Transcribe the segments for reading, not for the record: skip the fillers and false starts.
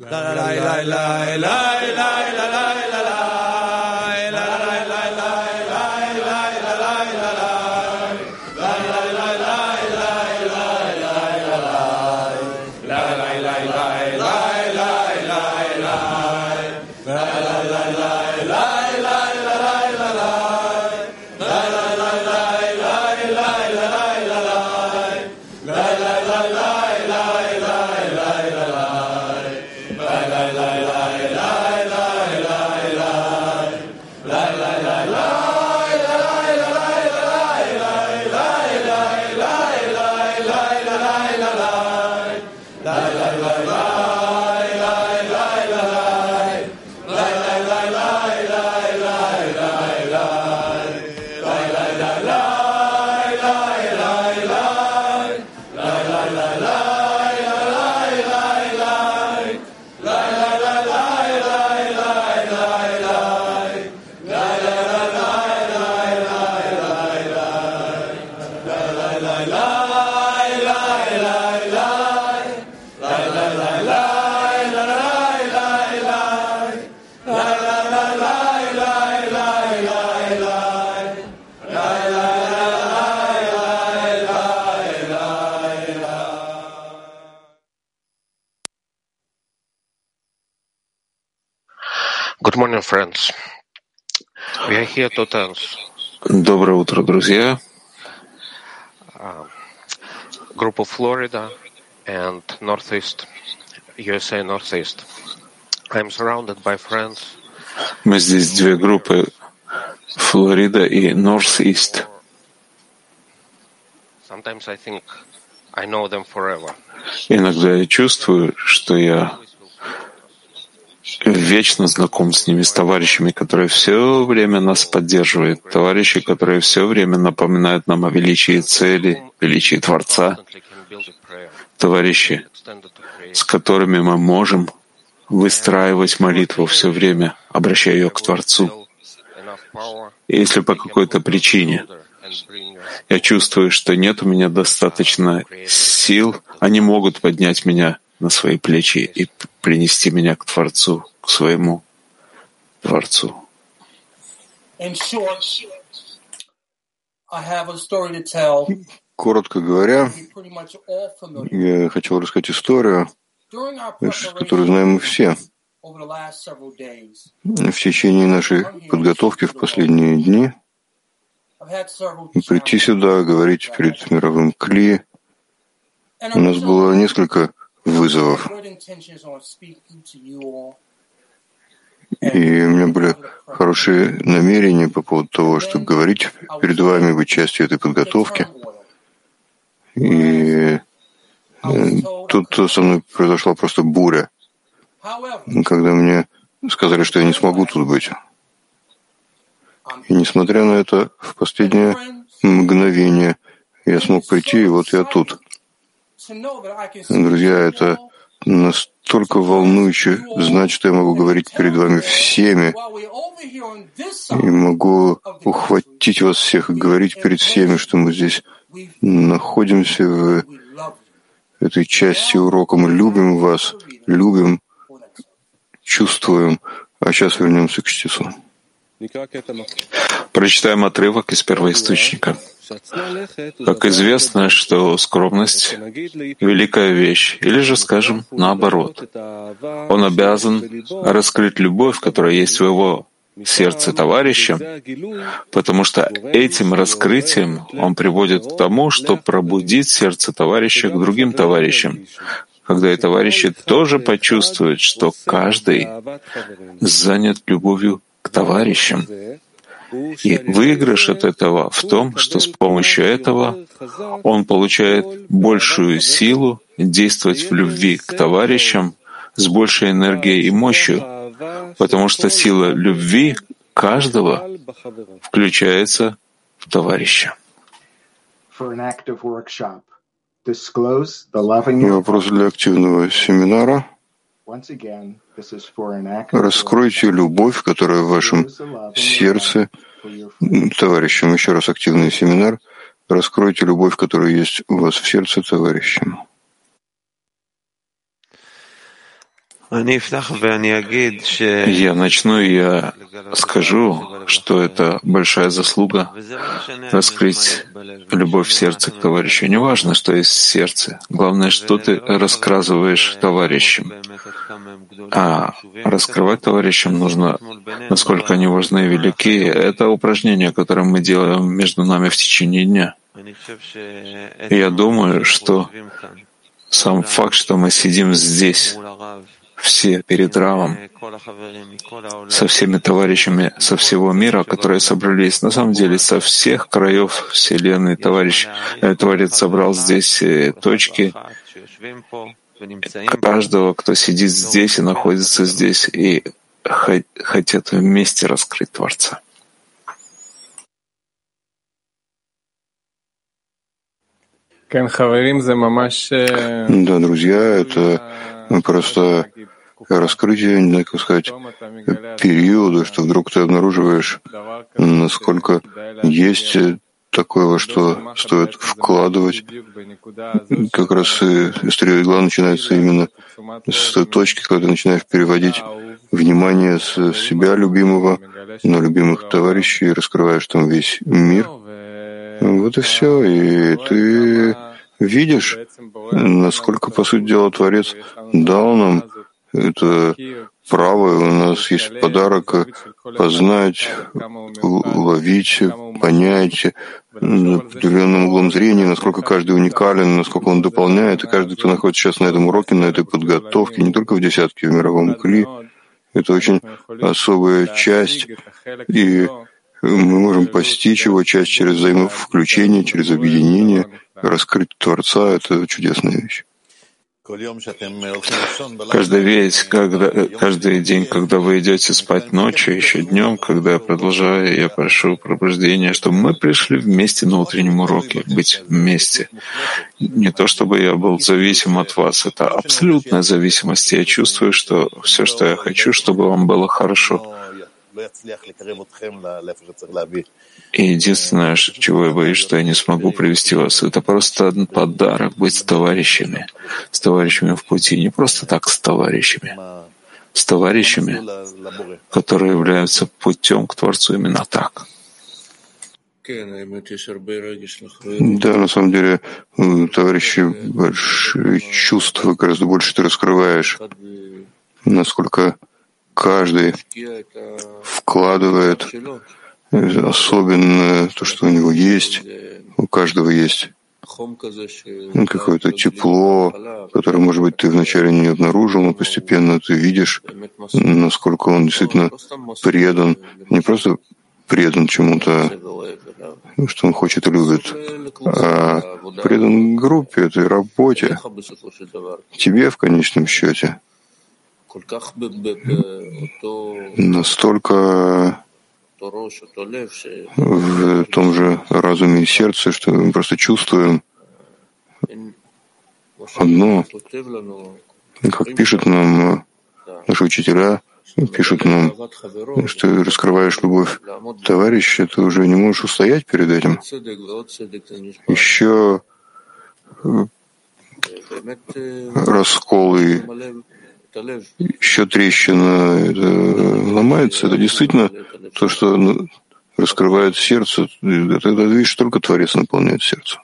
Good morning, friends. We are here to dance. Доброе утро, друзья. Group of Florida and Northeast, USA Northeast. I'm surrounded by friends. Мы здесь две группы, Флорида и Northeast. Sometimes I think I know them forever. Иногда я чувствую, что я вечно знаком с ними, с товарищами, которые все время нас поддерживают, товарищи, которые все время напоминают нам о величии цели, величии Творца, товарищи, с которыми мы можем выстраивать молитву все время, обращая ее к Творцу. И если по какой-то причине я чувствую, что нет у меня достаточно сил, они могут поднять меня на свои плечи и принести меня к Творцу, к своему Творцу. Коротко говоря, я хотел рассказать историю, которую знаем мы все. В течение нашей подготовки в последние дни прийти сюда, говорить перед мировым Кли, у нас было несколько вызовов. И у меня были хорошие намерения по поводу того, чтобы говорить перед вами, быть частью этой подготовки. И тут со мной произошла просто буря, когда мне сказали, что я не смогу тут быть. И несмотря на это, в последнее мгновение я смог прийти, и вот я тут. Друзья, это настолько волнующе знать, что я могу говорить перед вами всеми, и могу ухватить вас всех и говорить перед всеми, что мы здесь находимся в этой части урока. Мы любим вас, любим, чувствуем. А сейчас вернемся к чтецу. Прочитаем отрывок из первоисточника. Как известно, что скромность — великая вещь, или же, скажем, наоборот. Он обязан раскрыть любовь, которая есть в его сердце товарища, потому что этим раскрытием он приводит к тому, что пробудит сердце товарища к другим товарищам, когда и товарищи тоже почувствуют, что каждый занят любовью к товарищам. И выигрыш от этого в том, что с помощью этого он получает большую силу действовать в любви к товарищам с большей энергией и мощью, потому что сила любви каждого включается в товарища. Вопрос для активного семинара. Раскройте любовь, которая в вашем сердце товарищам. Еще раз активный семинар. Раскройте любовь, которая есть у вас в сердце товарищам. Я начну, и я скажу, что это большая заслуга раскрыть любовь в сердце к товарищу. Неважно, что есть в сердце. Главное, что ты рассказываешь товарищам. А раскрывать товарищам нужно, насколько они важны и велики. Это упражнение, которое мы делаем между нами в течение дня. И я думаю, что сам факт, что мы сидим здесь, все перед Равом, со всеми товарищами со всего мира, которые собрались, на самом деле, со всех краев Вселенной, Творец собрал здесь точки каждого, кто сидит здесь и находится здесь, и хотят вместе раскрыть Творца. Да, друзья, это просто раскрытие, не знаю, как сказать, периода, что вдруг ты обнаруживаешь, насколько есть такое, во что стоит вкладывать. Как раз история игла начинается именно с той точки, когда ты начинаешь переводить внимание с себя любимого на любимых товарищей, раскрываешь там весь мир. Вот и все. И ты видишь, насколько, по сути дела, Творец дал нам это право. У нас есть подарок познать, уловить, понять определенным углом зрения, насколько каждый уникален, насколько он дополняет. И каждый, кто находится сейчас на этом уроке, на этой подготовке, не только в десятке, в мировом кли, это очень особая часть. И мы можем постичь его часть через взаимовключение, через объединение, раскрыть Творца — это чудесная вещь. Каждый день, когда вы идете спать ночью, еще днем, когда я продолжаю, я прошу пробуждения, чтобы мы пришли вместе на утреннем уроке, быть вместе. Не то чтобы я был зависим от вас, это абсолютная зависимость. Я чувствую, что все, что я хочу, чтобы вам было хорошо. И единственное, чего я боюсь, что я не смогу привести вас, это просто подарок быть с товарищами в пути, не просто так с товарищами, которые являются путем к Творцу именно так. Да, на самом деле, товарищи, большие чувства, гораздо больше ты раскрываешь, насколько каждый вкладывает особенно то, что у него есть. У каждого есть какое-то тепло, которое, может быть, ты вначале не обнаружил, но постепенно ты видишь, насколько он действительно предан, не просто предан чему-то, что он хочет и любит, а предан группе, этой работе, тебе в конечном счете. Настолько в том же разуме и сердце, что мы просто чувствуем одно, как пишут нам наши учителя, пишут нам, что ты раскрываешь любовь товарища, ты уже не можешь устоять перед этим. Еще расколы, еще трещина ломается. Это действительно то, что раскрывает сердце. Это видишь, только Творец наполняет сердце.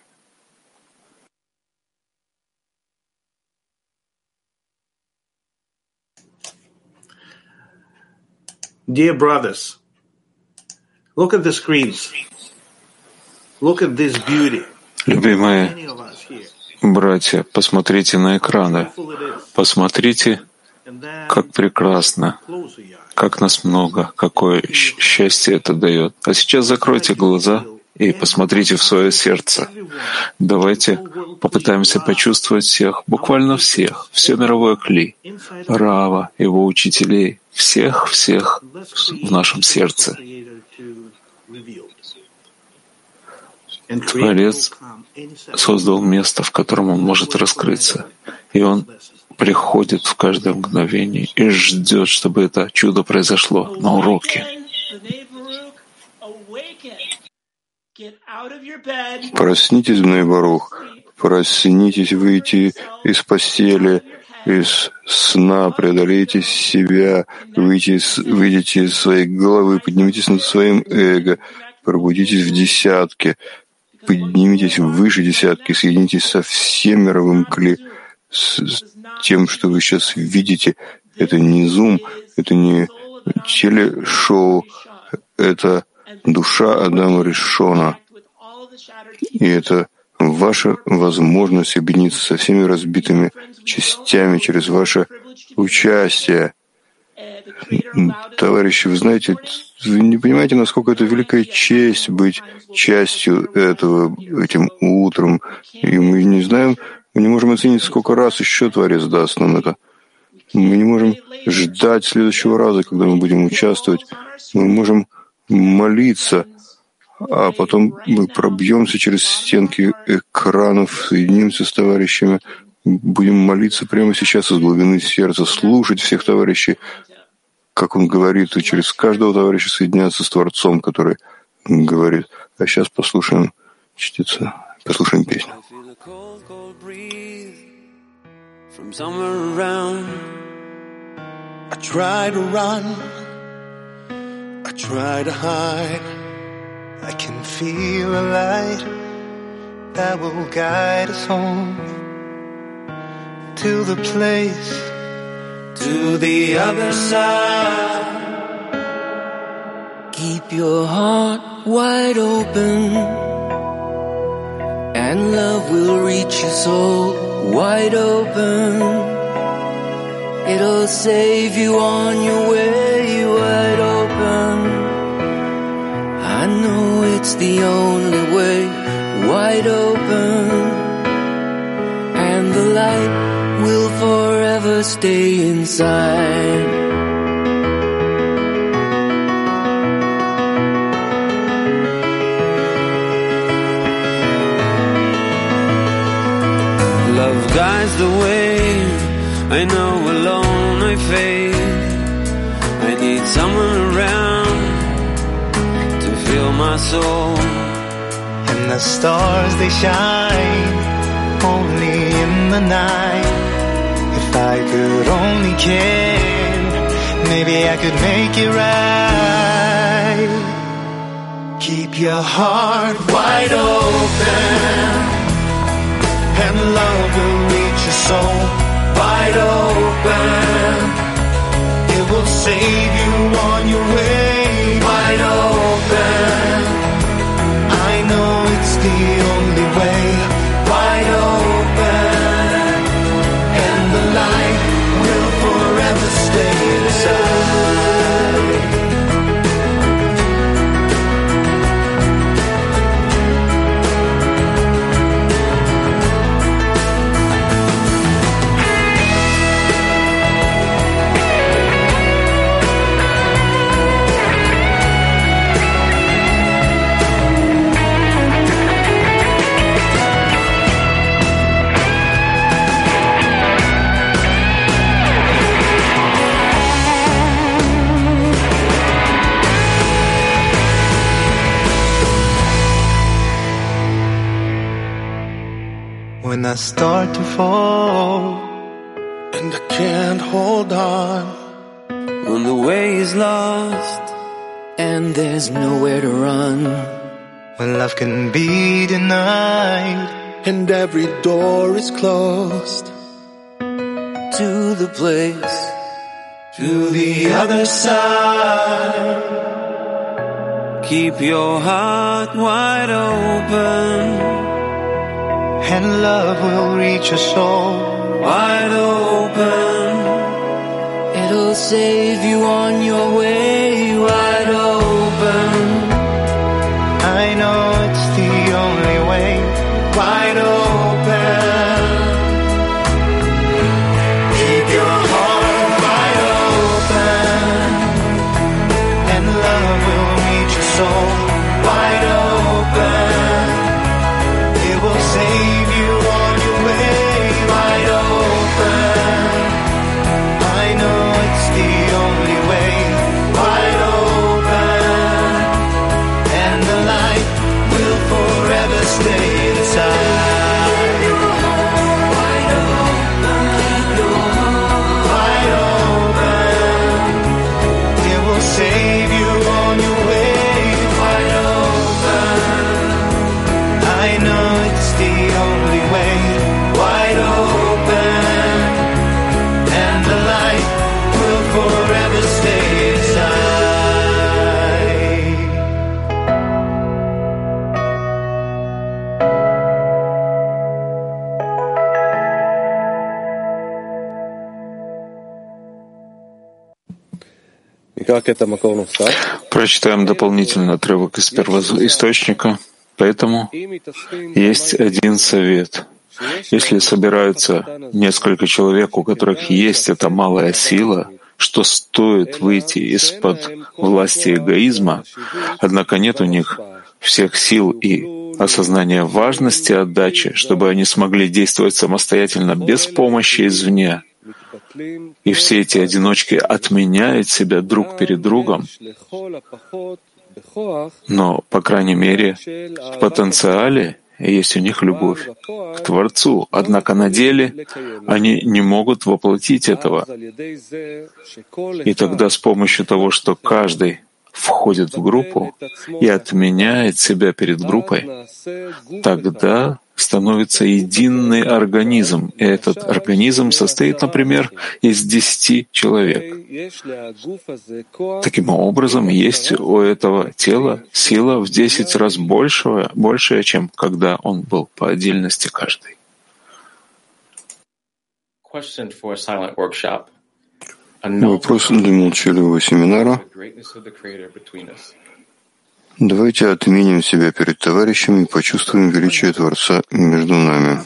Dear brothers, look at the screens. Look at this beauty. Любимые братья, посмотрите на экраны. Посмотрите, как прекрасно, как нас много, какое счастье это дает. А сейчас закройте глаза и посмотрите в свое сердце. Давайте попытаемся почувствовать всех, буквально всех, все мировое кли, Рава, его учителей, всех в нашем сердце. Творец создал место, в котором он может раскрыться, и он приходит в каждое мгновение и ждет, чтобы это чудо произошло на уроке. Проснитесь, Бней Барух, проснитесь, выйти из постели из сна, преодолейте себя, выйдите из своей головы, поднимитесь над своим эго, пробудитесь в десятке, поднимитесь выше десятки, соединитесь со всем мировым кли, с тем, что вы сейчас видите. Это не зум, это не телешоу, это душа Адама Ришона. И это ваша возможность объединиться со всеми разбитыми частями через ваше участие. Товарищи, вы знаете, вы не понимаете, насколько это великая честь быть частью этого этим утром. И мы не знаем, мы не можем оценить, сколько раз еще Творец даст нам это. Мы не можем ждать следующего раза, когда мы будем участвовать. Мы можем молиться, а потом мы пробьемся через стенки экранов, соединимся с товарищами, будем молиться прямо сейчас из глубины сердца, слушать всех товарищей, как он говорит, и через каждого товарища соединяться с Творцом, который говорит. А сейчас послушаем чтеца, послушаем песню. I try to run, I try to hide. I can feel a light that will guide us home to the place, to the other side. Keep your heart wide open, and love will reach your soul wide open. It'll save you on your way wide open. I know it's the only way wide open. And the light will forever stay inside. Love guides the way. I know alone I fade. I need someone around to fill my soul. And the stars, they shine only in the night. If I could only care, maybe I could make it right. Keep your heart wide open, and love will reach your soul wide open. It will save you on your way wide open. I know it's the only way wide open. And the light will forever stay inside. When I start to fall and I can't hold on, when the way is lost and there's nowhere to run, when love can be denied and every door is closed, to the place, to the other side. Keep your heart wide open, and love will reach your soul wide open. It'll save you on your way wide open. I know it's the only way wide open. Keep your heart wide open, and love will reach your soul wide open. It will save you on your way wide open. I know it's the only way Прочитаем дополнительный отрывок из первоисточника. Поэтому есть один совет. Если собираются несколько человек, у которых есть эта малая сила, что стоит выйти из-под власти эгоизма, однако нет у них всех сил и осознания важности отдачи, чтобы они смогли действовать самостоятельно без помощи извне, и все эти одиночки отменяют себя друг перед другом, но, по крайней мере, в потенциале есть у них любовь к Творцу, однако на деле они не могут воплотить этого. И тогда с помощью того, что каждый входит в группу и отменяет себя перед группой, тогда становится единый организм. И этот организм состоит, например, из 10 человек. Таким образом, есть у этого тела сила в 10 раз большая, чем когда он был по отдельности каждый. Вопрос для молчаливого семинара. Давайте отменим себя перед товарищами и почувствуем величие Творца между нами.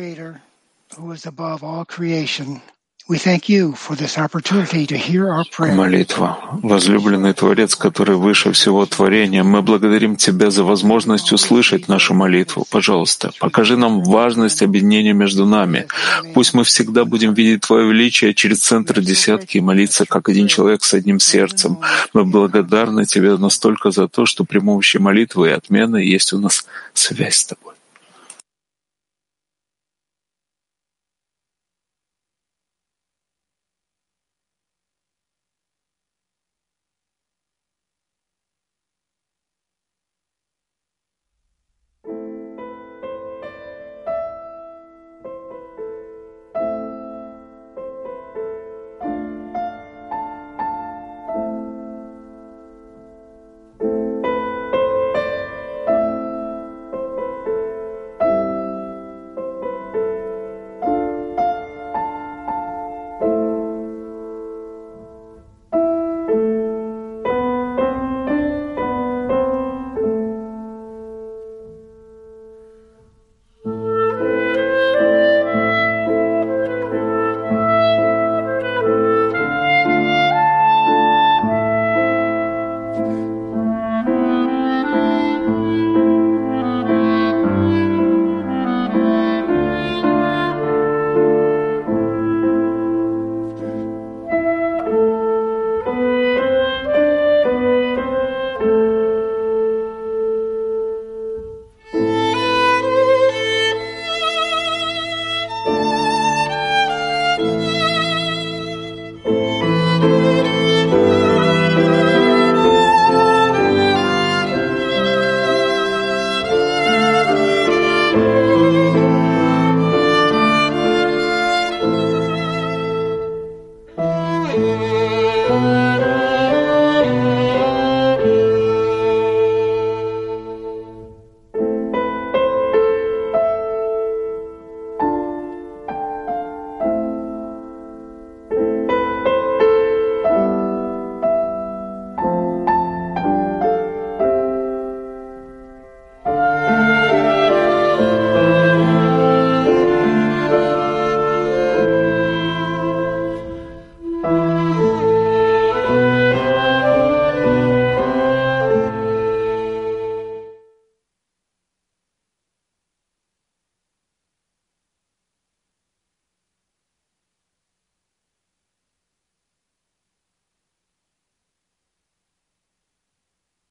Молитва. Возлюбленный Творец, который выше всего творения, мы благодарим Тебя за возможность услышать нашу молитву. Пожалуйста, покажи нам важность объединения между нами. Пусть мы всегда будем видеть Твое величие через центр десятки и молиться, как один человек с одним сердцем. Мы благодарны Тебе настолько за то, что при помощи молитвы и отмены есть у нас связь с Тобой.